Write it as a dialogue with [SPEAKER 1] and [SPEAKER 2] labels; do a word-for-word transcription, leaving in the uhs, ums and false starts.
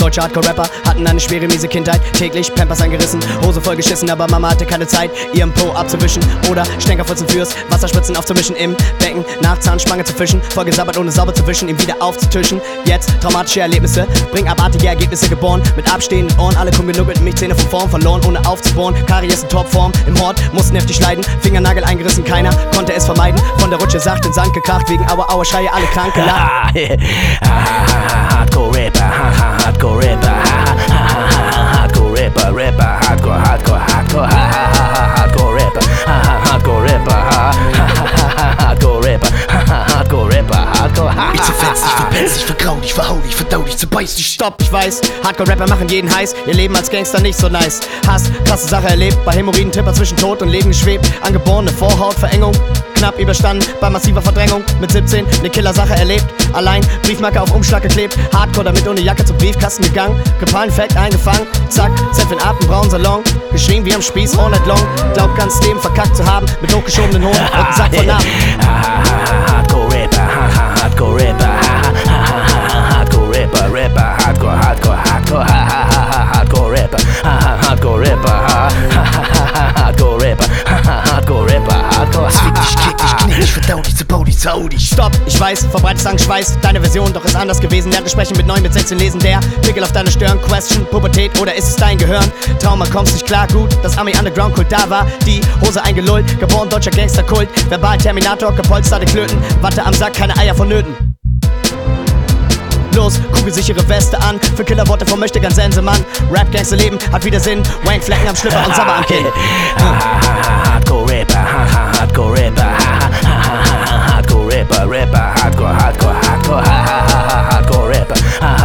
[SPEAKER 1] Deutsche Hardcore-Rapper hatten eine schwere, miese Kindheit. Täglich Pampers eingerissen, Hose voll geschissen, aber Mama hatte keine Zeit, ihren Po abzuwischen oder Stänkerfurzen fürs Wasserspritzen aufzumischen. Im Becken nach Zahnspange zu fischen, voll gesabbert, ohne sauber zu wischen, ihn wieder aufzutischen. Jetzt traumatische Erlebnisse, bring abartige Ergebnisse geboren. Mit abstehenden Ohren, alle krumm genuggelt, mich Zähne von vorn verloren, ohne aufzubohren. Karies in Topform, im Hort, mussten heftig leiden. Fingernagel eingerissen, keiner konnte es vermeiden. Von der Rutsche sacht in Sand gekracht, wegen Aua Aua Schreie, alle krank gelacht.
[SPEAKER 2] Hardcore-Rapper, Hardcore-Rapper, Hardcore-Rapper, Rapper, Hardcore, Hardcore, Hardcore, Hardcore-Rapper, Hardcore-Rapper, Hardcore-Rapper, Hardcore-Rapper, Hardcore.
[SPEAKER 3] Ich zerfetz dich, verpetz dich, vergrau dich, verhau dich, verdau dich, zerbeiß dich.
[SPEAKER 1] Stopp, ich weiß, Hardcore-Rapper machen jeden heiß. Ihr Leben als Gangster nicht so nice. Hass, krasse Sache erlebt, bei Hämorrhoiden Tipper zwischen Tod und Leben geschwebt. Angeborene Vorhautverengung, knapp überstanden, bei massiver Verdrängung. Mit siebzehn ne Killersache erlebt, allein Briefmarke auf Umschlag geklebt. Hardcore damit ohne Jacke zum Briefkasten gegangen. Gepallen, Fact eingefangen, zack, Zepf in Ab im braunen Salon. Geschrien wie am Spieß, all night long. Glaubt ganz Leben verkackt zu haben, mit hochgeschobenen Hoden und einen Sack voll Namen.
[SPEAKER 2] Hardcore-Rapper, Hardcore-Rapper, Hardcore-Rapper, Rapper, Hardcore, Hardcore, Hardcore, Hardcore-Rapper, Hardcore-Rapper, Hardcore-Rapper, Hardcore-Rapper, Hardcore.
[SPEAKER 3] Zwick dich, kick dich, knick dich, verdau dich, zerbau dich, zerhau dich.
[SPEAKER 1] Stopp, ich weiß, verbreitest Angst, Schweiß. Deine Version doch ist anders gewesen. Lernte sprechen mit neun, mit sechzehn lesen. Der Pickel auf deine Stirn, Question, Pubertät oder ist es dein Gehirn? Trauma, kommst nicht klar, gut, dass Ami Underground Kult da war. Die Hose eingelullt, geboren deutscher Gangsterkult. Verbal Terminator, gepolsterte Klöten. Watte am Sack, keine Eier vonnöten. Los, kugelsichere Weste an, für Killerworte vom Möchtegern Sensemann. Rap-Gangster-Leben hat wieder Sinn, Wank-Flecken am Schlüpper und Sabber am Kinn.
[SPEAKER 2] Hardcore-Rapper, Hardcore-Rapper, Hardcore-Rapper, Rapper, Hardcore, Hardcore, Hardcore, Hardcore-Rapper,